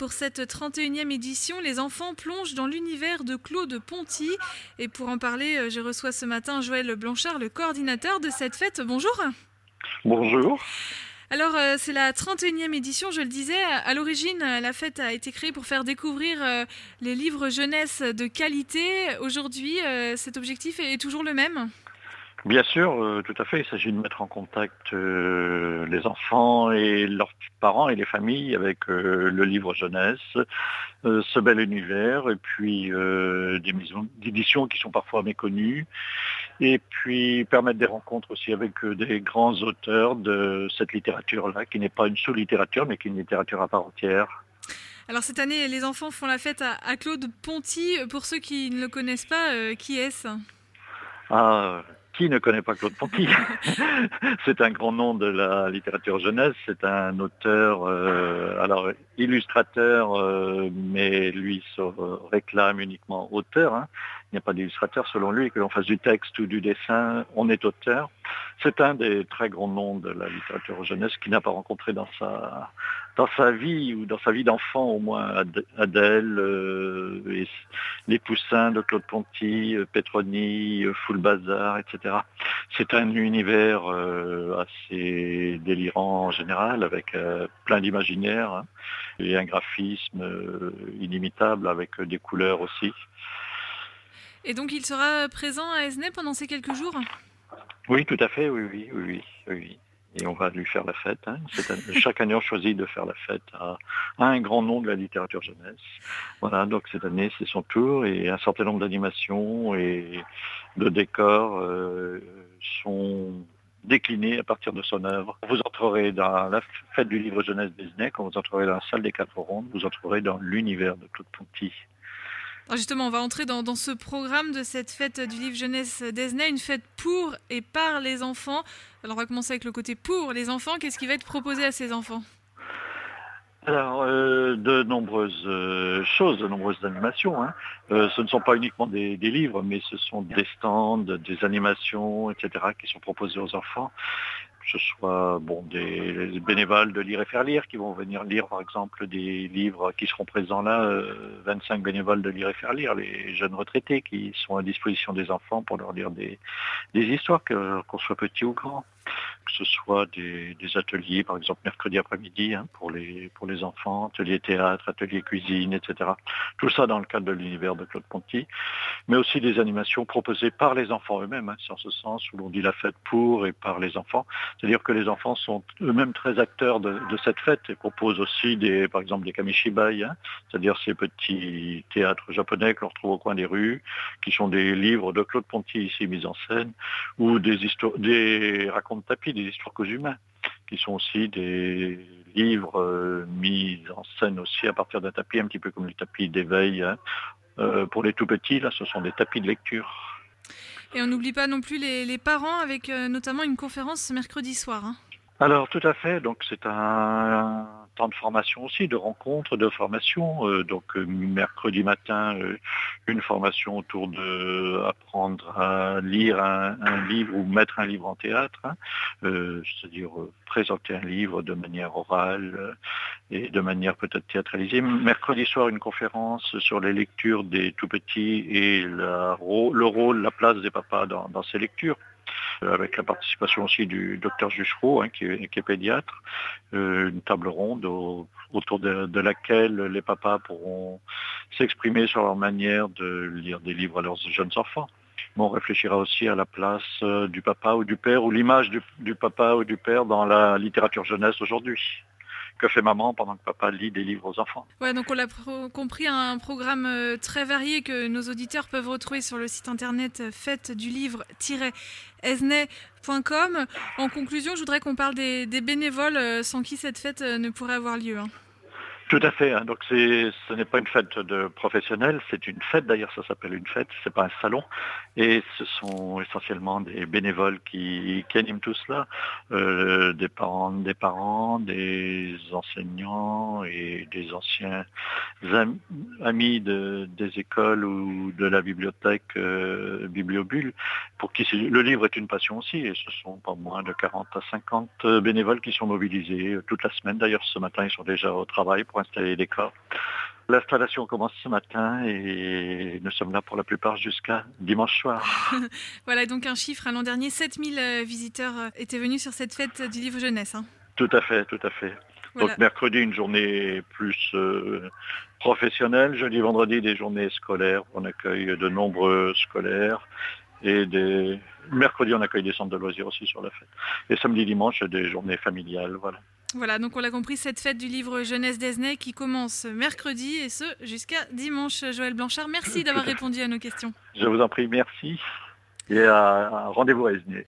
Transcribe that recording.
Pour cette 31e édition, les enfants plongent dans l'univers de Claude Ponty. Et pour en parler, je reçois ce matin Joël Blanchard, le coordinateur de cette fête. Bonjour. Bonjour. Alors, c'est la 31e édition, je le disais. À l'origine, la fête a été créée pour faire découvrir les livres jeunesse de qualité. Aujourd'hui, cet objectif est toujours le même. Bien sûr, tout à fait. Il s'agit de mettre en contact les enfants et leurs parents et les familles avec le livre jeunesse, ce bel univers, et puis des maisons d'édition qui sont parfois méconnues, et puis permettre des rencontres aussi avec des grands auteurs de cette littérature-là, qui n'est pas une sous-littérature, mais qui est une littérature à part entière. Alors cette année, les enfants font la fête à Claude Ponty. Pour ceux qui ne le connaissent pas, qui est-ce ? Ah, qui ne connaît pas Claude Ponty? C'est un grand nom de la littérature jeunesse. C'est un auteur, alors illustrateur, mais lui se réclame uniquement auteur, hein. Il n'y a pas d'illustrateur selon lui, que l'on fasse du texte ou du dessin, on est auteur. C'est un des très grands noms de la littérature jeunesse qui n'a pas rencontré dans sa vie ou dans sa vie d'enfant au moins Adèle, et les Poussins de Claude Ponty, Petroni, Foule Bazar, etc. C'est un univers assez délirant en général, avec plein d'imaginaire, hein, et un graphisme inimitable avec des couleurs aussi. Et donc il sera présent à Esnay pendant ces quelques jours ? Oui, tout à fait, oui. Et on va lui faire la fête, hein. Chaque année, on choisit de faire la fête à un grand nom de la littérature jeunesse. Voilà, donc cette année, c'est son tour, et un certain nombre d'animations et de décors sont déclinés à partir de son œuvre. Vous entrerez dans la fête du livre jeunesse d'Esnay, quand vous entrerez dans la salle des 4 rondes, vous entrerez dans l'univers de Claude Ponty. Alors justement, on va entrer dans ce programme de cette fête du livre jeunesse d'Esnay, une fête pour et par les enfants. Alors on va commencer avec le côté pour les enfants. Qu'est-ce qui va être proposé à ces enfants ? Alors, de nombreuses choses, de nombreuses animations, hein. Ce ne sont pas uniquement des livres, mais ce sont des stands, des animations, etc., qui sont proposés aux enfants. Que ce soit des bénévoles de Lire et Faire Lire qui vont venir lire par exemple des livres qui seront présents là, 25 bénévoles de Lire et Faire Lire, les jeunes retraités qui sont à disposition des enfants pour leur lire des histoires, qu'on soit petit ou grand. Que ce soit des ateliers, par exemple mercredi après-midi, hein, pour les enfants, ateliers théâtre, ateliers cuisine, etc. Tout ça dans le cadre de l'univers de Claude Ponty, mais aussi des animations proposées par les enfants eux-mêmes, hein, c'est en ce sens où l'on dit la fête pour et par les enfants. C'est-à-dire que les enfants sont eux-mêmes très acteurs de cette fête et proposent aussi par exemple des kamishibai, hein, c'est-à-dire ces petits théâtres japonais que l'on retrouve au coin des rues, qui sont des livres de Claude Ponty ici mis en scène, ou des racontes tapis, des histoires qu'aux humains, qui sont aussi des livres mis en scène aussi à partir d'un tapis, un petit peu comme le tapis d'éveil, hein. Pour les tout petits, là, ce sont des tapis de lecture. Et on n'oublie pas non plus les parents avec notamment une conférence ce mercredi soir. Hein. Alors tout à fait, donc c'est un temps de formation aussi, de rencontres, de formation. Mercredi matin, une formation autour de apprendre à lire un livre ou mettre un livre en théâtre, hein, c'est-à-dire présenter un livre de manière orale et de manière peut-être théâtralisée. Mercredi soir, une conférence sur les lectures des tout-petits et le rôle, la place des papas dans ces lectures, avec la participation aussi du docteur Juchereau, hein, qui est pédiatre, une table ronde autour de laquelle les papas pourront s'exprimer sur leur manière de lire des livres à leurs jeunes enfants. Mais on réfléchira aussi à la place du papa ou du père, ou l'image du papa ou du père dans la littérature jeunesse aujourd'hui. Que fait maman pendant que papa lit des livres aux enfants? Ouais, donc on l'a compris, un programme très varié que nos auditeurs peuvent retrouver sur le site internet fête-du-livre-esnay.com. En conclusion, je voudrais qu'on parle des bénévoles sans qui cette fête ne pourrait avoir lieu. Hein. Tout à fait, hein. Donc ce n'est pas une fête de professionnels, c'est une fête, d'ailleurs ça s'appelle une fête, c'est pas un salon, et ce sont essentiellement des bénévoles qui animent tout cela, des parents, des enseignants et des anciens amis des écoles ou de la bibliothèque Bibliobule, pour qui le livre est une passion aussi, et ce sont pas moins de 40 à 50 bénévoles qui sont mobilisés toute la semaine. D'ailleurs ce matin ils sont déjà au travail pour installer les décors. L'installation commence ce matin et nous sommes là pour la plupart jusqu'à dimanche soir. Voilà, donc un chiffre, l'an dernier, 7000 visiteurs étaient venus sur cette fête du livre jeunesse. Hein. Tout à fait, tout à fait. Voilà. Donc mercredi, une journée plus professionnelle. Jeudi, vendredi, des journées scolaires. On accueille de nombreux scolaires. Et mercredi, on accueille des centres de loisirs aussi sur la fête. Et samedi, dimanche, des journées familiales. Voilà. Voilà, donc on l'a compris, cette fête du livre jeunesse d'Esnay qui commence mercredi et ce jusqu'à dimanche. Joël Blanchard, merci d'avoir répondu à nos questions. Je vous en prie, merci. Et rendez-vous à Esnay.